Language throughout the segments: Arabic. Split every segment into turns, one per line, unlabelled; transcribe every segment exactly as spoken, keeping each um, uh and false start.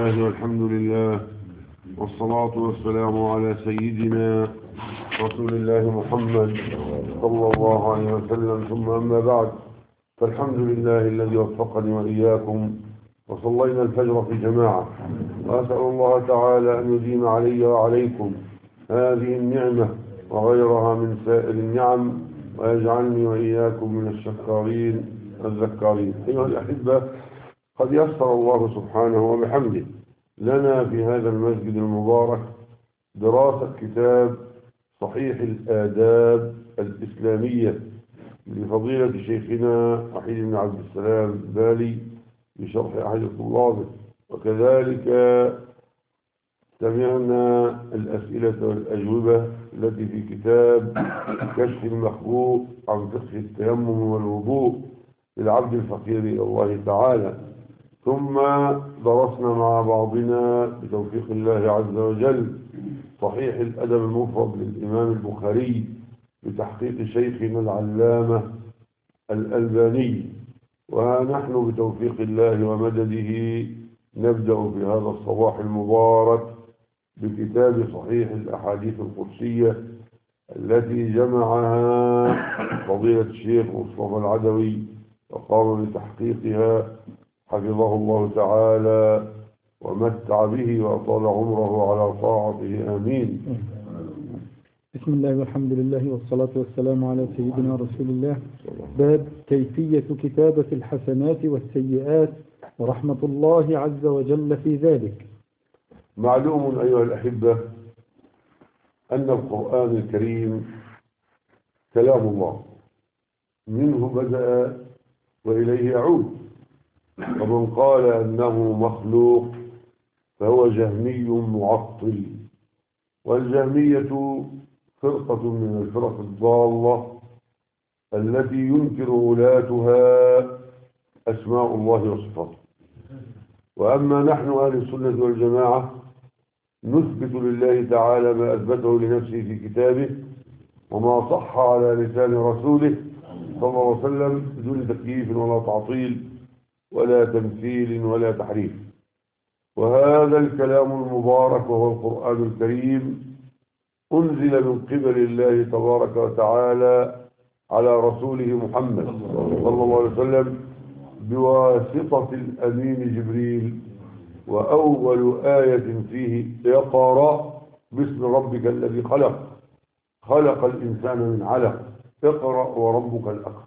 الله والحمد لله والصلاة والسلام على سيدنا رسول الله محمد صلى الله عليه وسلم، ثم أما بعد، فالحمد لله الذي وفقني وإياكم وصلينا الفجر في جماعة، وأسأل الله تعالى أن يديم علي وعليكم هذه النعمة وغيرها من سائر النعم، ويجعلني وإياكم من الشكارين الذكارين. أيها الأحبة، قد يسر الله سبحانه وبحمده لنا في هذا المسجد المبارك دراسة كتاب صحيح الآداب الإسلامية لفضيلة شيخنا وحيد بن عبد السلام البالي بشرح أحد طلابه، وكذلك سمعنا الأسئلة والأجوبة التي في كتاب كشف المخبوء عن فقه التيمم والوضوء للعبد الفقير إلى الله تعالى، ثم درسنا مع بعضنا بتوفيق الله عز وجل صحيح الأدب المفرد للإمام البخاري بتحقيق شيخنا العلامة الألباني، ونحن بتوفيق الله ومدده نبدأ في هذا الصباح المبارك بكتاب صحيح الأحاديث القدسية التي جمعها فضيلة الشيخ مصطفى العدوي وقام بتحقيقها حفظه الله تعالى ومتع به وأطال عمره على طاعته، آمين.
بسم الله والحمد لله والصلاة والسلام على سيدنا رسول الله. باب كيفية كتابة الحسنات والسيئات ورحمة الله عز وجل في ذلك.
معلوم أيها الأحبة أن القرآن الكريم كلام الله، منه بدأ وإليه يعود، ومن قال أنه مخلوق فهو جهمي معطل، والجهمية فرقة من الفرق الضالة التي ينكر ولاتها أسماء الله وصفاته. وأما نحن أهل السنة والجماعة نثبت لله تعالى ما أثبته لنفسه في كتابه وما صح على لسان رسوله صلى الله عليه وسلم بدون تكييف ولا تعطيل ولا تمثيل ولا تحريف. وهذا الكلام المبارك وهو القرآن الكريم أنزل من قبل الله تبارك وتعالى على رسوله محمد صلى الله عليه وسلم بواسطة الأمين جبريل، وأول آية فيه اقرأ باسم ربك الذي خلق خلق الإنسان من علق اقرأ وربك الأكرم.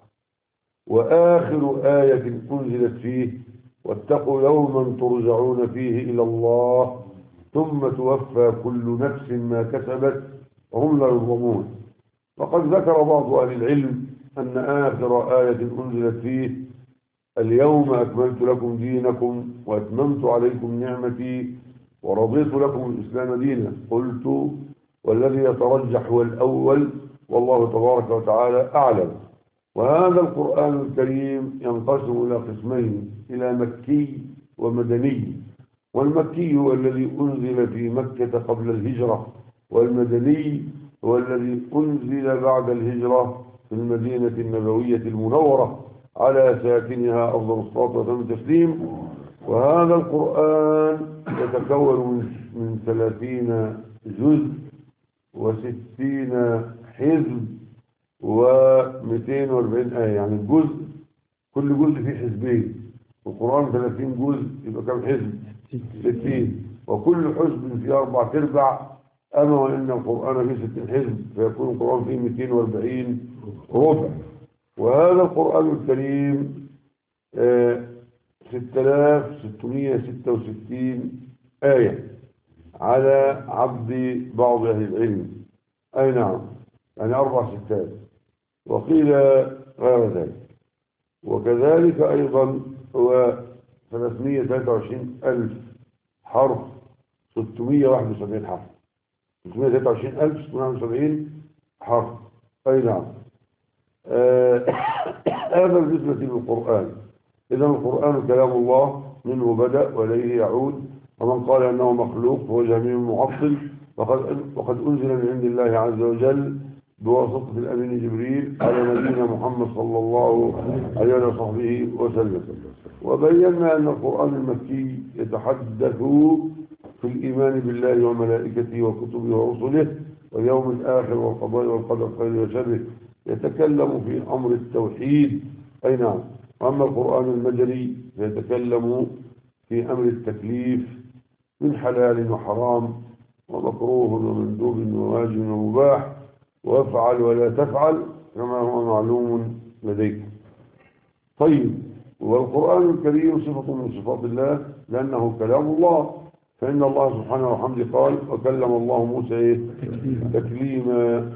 وآخر آية أنزلت فيه واتقوا يوما ترجعون فيه إلى الله ثم توفى كل نفس ما كسبت وهم لا يظلمون. وقد ذكر بعض أهل العلم أن آخر آية أنزلت فيه اليوم أكملت لكم دينكم وأتممت عليكم نعمتي ورضيت لكم الإسلام دينا. قلت والذي يترجح هو الأول والله تبارك وتعالى أعلم. وهذا القرآن الكريم ينقسم إلى قسمين، إلى مكي ومدني. والمكي هو الذي أنزل في مكة قبل الهجرة، والمدني هو الذي أنزل بعد الهجرة في المدينة النبوية المنورة على ساكنها أفضل الصلاة وأتم التسليم. وهذا القرآن يتكون من ثلاثين جزء وستين حزب ومئتين وأربعين آية، يعني الجزء كل جزء فيه حزبين. القرآن ثلاثين جزء يبقى كم حزب؟ ستين، وكل حزب فيه أربعة أرباع. أما وإن القرآن فيه ستين حزب فيكون القرآن فيه مئتين وأربعين ربع. وهذا القرآن الكريم ستة آلاف وستمئة وستة وستين آية على عبد بعض أهل العلم، أي نعم، يعني أربع ستات، وقيل غير ذلك. وكذلك أيضا هو ثلاثمئة وثلاثة وعشرين ألف حرف، ستمئة وواحد وسبعين حرف، ستمئة وثلاثة وعشرين ألف ستمئة وواحد وسبعين حرف، أي نعم. آه هذا بالنسبة للقرآن. إذا القرآن كلام الله، منه بدأ وإليه يعود. ومن قال أنه مخلوق فهو جميع معطل، وقد, وقد أنزل من عند الله عز وجل بواسطة الأمين جبريل على نبينا محمد صلى الله عليه وصحبه وسلم. وبينا أن القرآن المكي يتحدث في الإيمان بالله وملائكته وكتبه ورسله واليوم الآخر والقضاء والقدر خير وشره، يتكلم في أمر التوحيد. أي نعم. وأما القرآن المدني فيتكلم في أمر التكليف من حلال وحرام ومكروه ومندوب وواجب ومباح، وافعل ولا تفعل كما هو معلوم لديكم. طيب، والقرآن الكريم صفة من صفات الله لأنه كلام الله، فإن الله سبحانه وحمده قال وكلم الله موسى إيه؟ تكليما.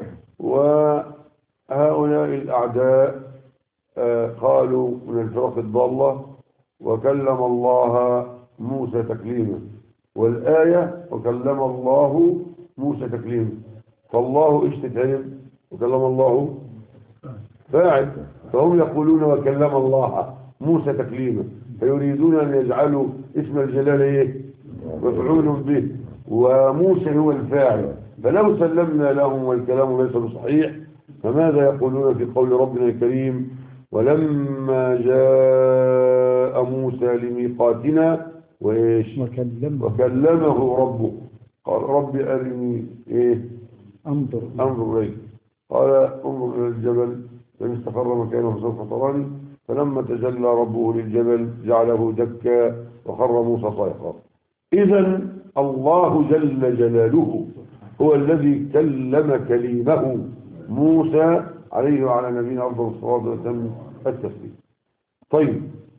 وهؤلاء الأعداء آه قالوا من الفرق الضالة وكلم الله موسى تكليما، والآية وكلم الله موسى تكليما، فالله ايش تكلم؟ وكلم الله فاعل، فهم يقولون وكلم الله موسى تكليما، فيريدون أن يجعلوا اسم الجلال ايه؟ مفعول به، وموسى هو الفاعل. فلو سلمنا لهم والكلام ليس بصحيح، فماذا يقولون في قول ربنا الكريم ولما جاء موسى لميقاتنا وإيش؟
وكلمه,
وكلمه ربه قال رب أرني إيه؟
أنظر
أنظر إليك، قال انظر إلى الجبل فإن استقر مكانه سوف تراني، فلما تجلى ربه للجبل جعله دكا وخر موسى صيحا. إذن الله جل جلاله هو الذي كلم كليمه موسى عليه وعلى نبينا أفضل الصلاة والسلام التسليم. طيب،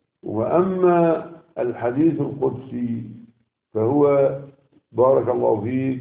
وأما الحديث القدسي فهو بارك الله فيك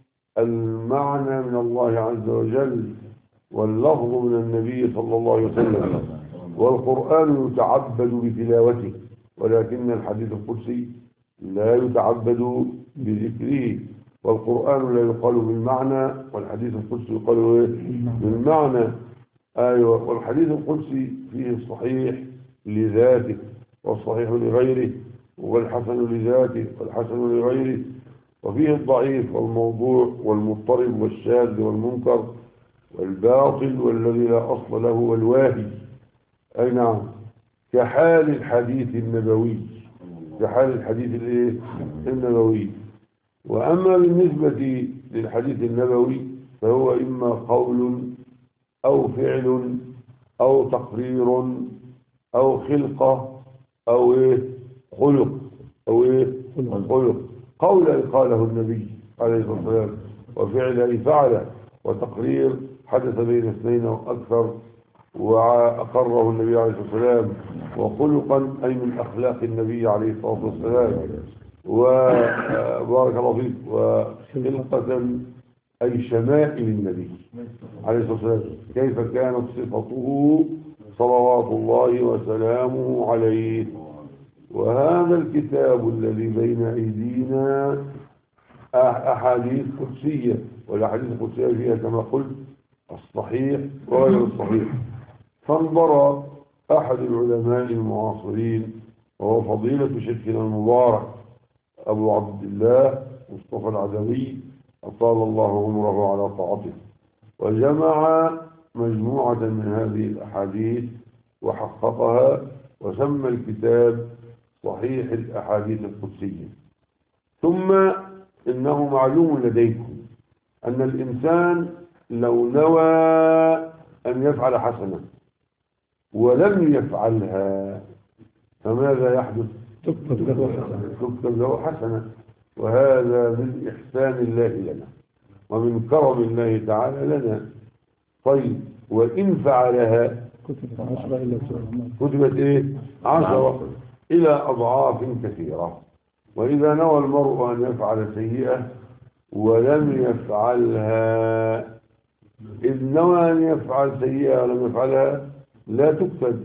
المعنى من الله عز وجل واللفظ من النبي صلى الله عليه وسلم، والقرآن يتعبد بتلاوته، ولكن الحديث القدسي لا يتعبد بذكره. والقرآن لا يقال بالمعنى والحديث القدسي يقال بالمعنى. أيوة. والحديث القدسي فيه الصحيح لذاته والصحيح لغيره، والحسن لذاته والحسن لغيره، وفيه الضعيف والموضوع والمضطرب والشاذ والمنكر والباطل والذي لا أصل له والواهي. أي نعم، كحال الحديث النبوي، كحال الحديث الايه النبوي. وأما بالنسبة للحديث النبوي فهو إما قول أو فعل أو تقرير أو خلقة أو إيه خلق أو إيه خلق. قول قاله النبي عليه الصلاة والسلام، وفعل فعله، وتقرير حدث بين اثنين أو أكثر وأقره النبي عليه الصلاة والسلام، وخلقا أي من أخلاق النبي عليه الصلاة والسلام، وبارك الله فيك، وخلقة أي شمائل النبي عليه الصلاة والسلام، كيف كانت صفته صلوات الله وسلامه عليه. وهذا الكتاب الذي بين أيدينا أحاديث قدسية، والأحاديث القدسية فيها كما قلت الصحيح وغير الصحيح. فانظر أحد العلماء المعاصرين وهو فضيلة شيخنا المبارك أبو عبد الله مصطفى العدوي أطال الله عمره على طاعته، وجمع مجموعة من هذه الأحاديث وحققها وسمى الكتاب صحيح الأحاديث القدسية. ثم إنه معلوم لديكم أن الإنسان لو نوى أن يفعل حسنة ولم يفعلها فماذا يحدث؟
تكتب له حسنة.
تكتب له حسنة. وهذا من إحسان الله لنا ومن كرم الله تعالى لنا. طيب، وإن فعلها
كتبت عشرة إلى
كتبت إيه؟ عشرة إلى أضعاف كثيرة. وإذا نوى المرء أن يفعل سيئة ولم يفعلها، إذ نوى أن يفعل سيئة ولم يفعلها لا تكتب،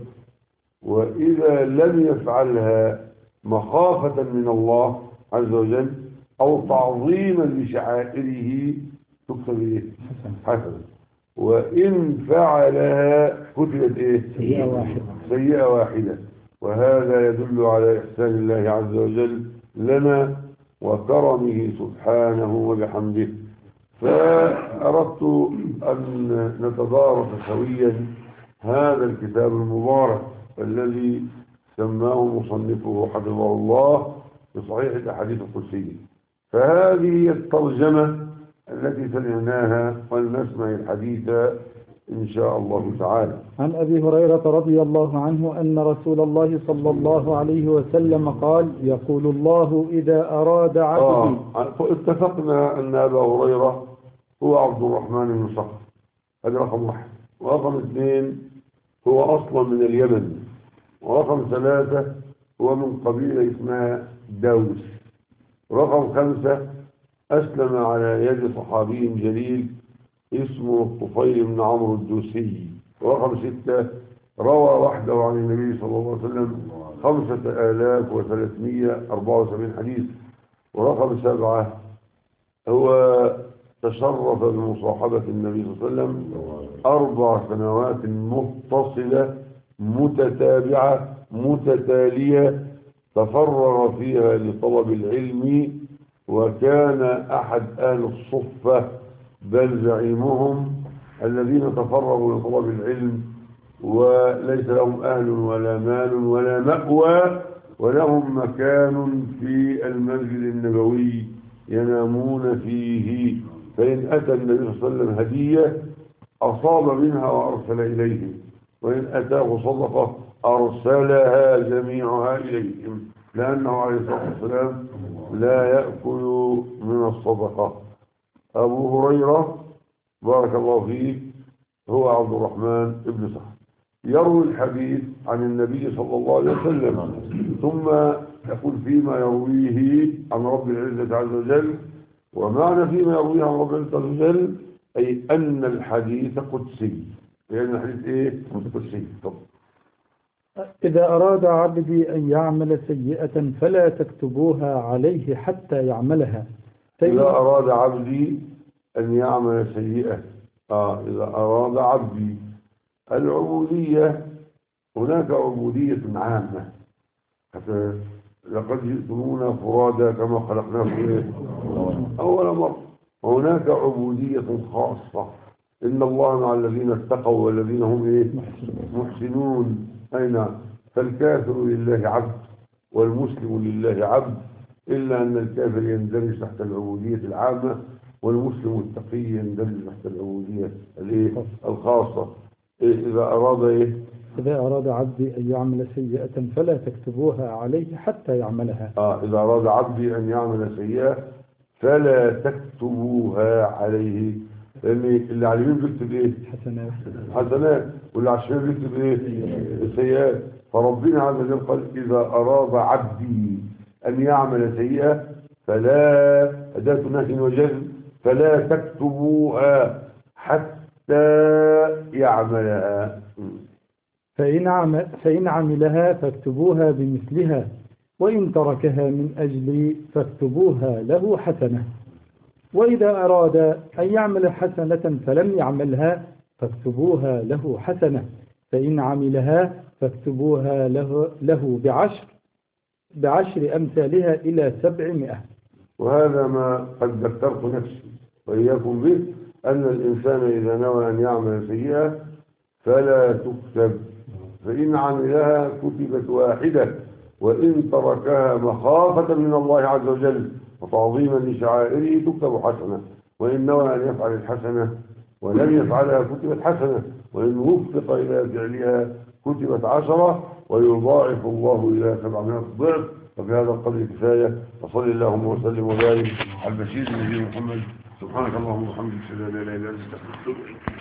وإذا لم يفعلها مخافة من الله عز وجل أو تعظيما لشعائره تكتب إيه؟ حسنة. وإن فعلها كتبت إيه؟
سيئة واحدة.
سيئة واحدة. وهذا يدل على إحسان الله عز وجل لنا وكرمه سبحانه وبحمده. فأردت أن نتدارس سويا هذا الكتاب المبارك الذي سماه مصنفه حفظه الله بصحيح الأحاديث القدسية. فهذه هي الترجمة التي سمعناها ولنسمع الحديث إن شاء الله تعالى.
عن أبي هريرة رضي الله عنه أن رسول الله صلى الله عليه وسلم قال: يقول الله إذا أراد عبدي.
آه. اتفقنا أن أبا هريرة هو عبد الرحمن بن صخر، هذا رقم واحد. ورقم اثنين هو أصلا من اليمن. ورقم ثلاثة هو من قبيلة اسمها دوس. رقم خمسة أسلم على يد صحابي جليل اسمه الطفيل بن عمرو الدوسي. ورقم ستة روى وحده عن النبي صلى الله عليه وسلم خمسة آلاف وثلاثمائة وأربعة وسبعين حديث. ورقم سبعة هو تشرف بمصاحبة النبي صلى الله عليه وسلم أربع سنوات متصلة متتابعة متتالية تفرغ فيها لطلب العلم، وكان أحد أهل الصفة بل زعيمهم الذين تفرغوا لطلب العلم وليس لهم أهل ولا مال ولا مأوى، ولهم مكان في المسجد النبوي ينامون فيه. فإن أتى النبي صلى الله عليه وسلم هدية أصاب منها وأرسل إليهم، وإن أتاه صدقة أرسلها جميعها إليهم، لأنه عليه الصلاة والسلام لا يأكل من الصدقة. أبو هريرة بارك الله فيه هو عبد الرحمن بن صخر، يروي الحديث عن النبي صلى الله عليه وسلم، ثم يقول فيما يرويه عن رب العزة عز وجل. ومعنى فيما يرويه عن رب العزة عز وجل أي أن الحديث قدسي، لأن الحديث إيه؟ قدسي. طب
إذا أراد عبدي أن يعمل سيئة فلا تكتبوها عليه حتى يعملها.
إذا أراد عبدي أن يعمل سيئة، آه إذا أراد عبدي. العبودية هناك عبودية عامة، حتى لقد جئتمونا فرادا كما خلقناكم أول مرة. وهناك عبودية خاصة، إن الله مع الذين اتقوا والذين هم إيه؟ محسنون. أين فالكافر لله عبد والمسلم لله عبد، إلا أن الكافر يندرج تحت العبودية العامة، والمسلم التقي يندرج تحت العبودية الخاصة. إذا أراد إيه؟
إذا أراد عبدي أن يعمل سيئة فلا تكتبوها عليه حتى يعملها.
آه إذا أراد عبدي أن يعمل سيئة فلا تكتبوها عليه، لأن اللي على اليمين بيكتب إيه؟
حسنات.
حسنات، واللي على الشمال بيكتب إيه؟ سيئات. فربنا عز وجل قال: إذا أراد عبدي أن يعمل سيئة فلا، أداة نهي وجزم، فلا تكتبوها حتى يعملها.
فإن عمل فإن عملها فاكتبوها بمثلها، وإن تركها من أجلي فاكتبوها له حسنة. وإذا أراد أن يعمل حسنة فلم يعملها فاكتبوها له حسنة، فإن عملها فاكتبوها له, له بعشر بعشر أمثالها إلى سبعمائة.
وهذا ما قد ذكرت نفسي وإياكم به، أن الإنسان إذا نوى أن يعمل سيئة فلا تكتب، فإن عملها كتبت واحدة، وإن تركها مخافة من الله عز وجل وتعظيما لشعائره تكتب حسنة، وإن نوى أن يفعل الحسنة ولم يفعلها كتبت حسنة، وإن وفق إلى فعلها كتبت عشرة، ويضاعف الله إلى سبعمائة ضعف. ففي هذا القدر كفاية، وصل اللهم وسلم وبارك على البشير النبي محمد. سبحانك اللهم وبحمدك اشهد ان لا اله الا انت استغفرك.